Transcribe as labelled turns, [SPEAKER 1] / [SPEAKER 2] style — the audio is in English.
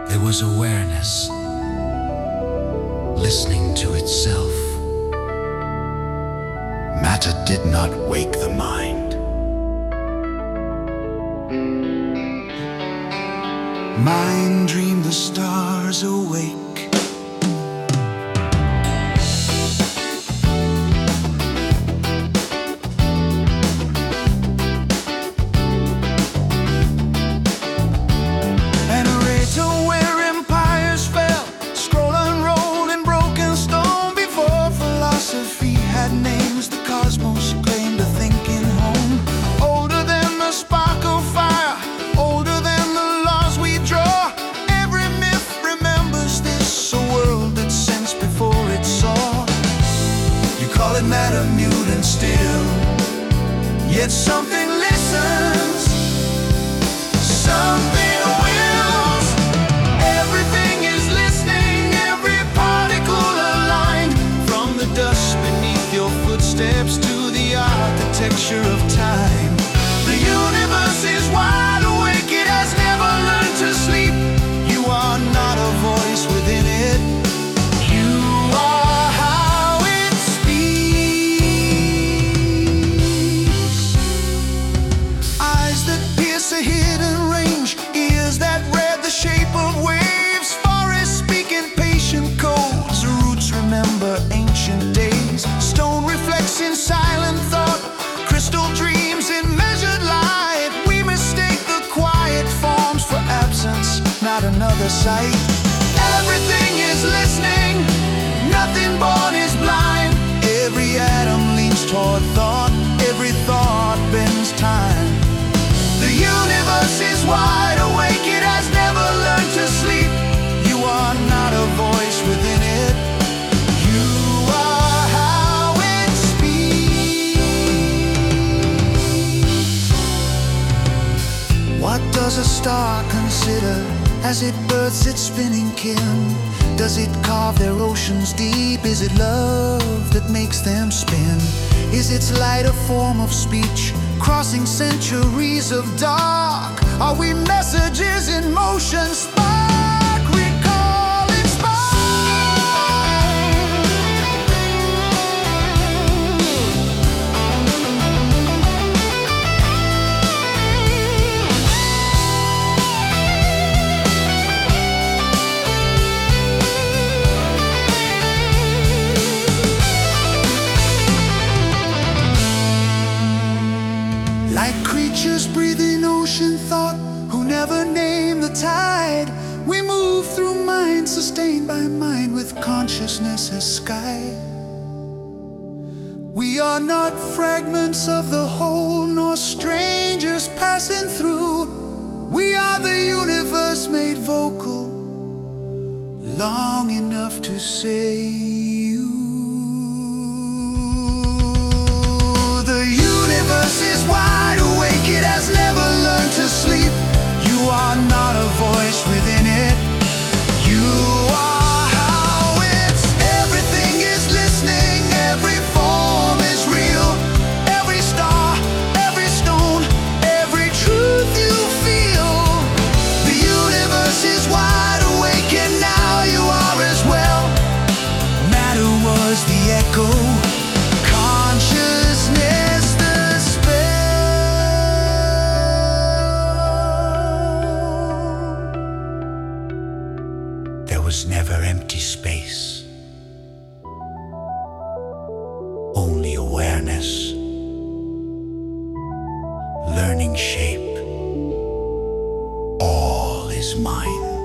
[SPEAKER 1] There was awareness, listening to itself.
[SPEAKER 2] Matter did not wake the mind. Mind dreamed the stars awake.
[SPEAKER 3] Names the cosmos claimed a thinking home. Older than the spark of fire, older than the laws we draw. Every myth remembers this, a world that sensed before it saw. You call it matter, mute and still, yet something listens, something wills. Everything is listening, every particle aligned, from the dust beneath your footsteps to the architecture of time. The universe is wide awake, it has never learned to sleep. You are not a voice within it, you are how it speaks. Eyes that pierce a hidden range, ears that read the shape of waves, forests speaking patient codes, roots remember ancient days. Stone reflects in silent thought, crystal dreams in measured light. We mistake the quiet forms for absence, not another sight. Everything is listening, nothing born is blind. Every atom leans toward thought, every thought bends time. The universe is wide awake, it has never learned to sleep. You are not a voice within it, you are how it speaks. What does a star consider as it births its spinning kin? Does it carve their oceans deep? Is it love that makes them spin? Is its light a form of speech, crossing centuries of dark? Are we messages in motion, spark, recalling spark? Like creatures breathing ocean thought, who never name the tide. We move through mind, sustained by mind, with consciousness as sky. We are not fragments of the whole, nor strangers passing through. We are the universe made vocal, long enough to say you. The universe is wide awake, it has never learned to sleep. You are not a voice within it, you are how it's. Everything is listening, every form is real. Every star, every stone, every truth you feel. The universe is wide awake, and now you are as well. Matter was the echo, consciousness the spell. There was never empty space, only awareness, learning shape. All is mind.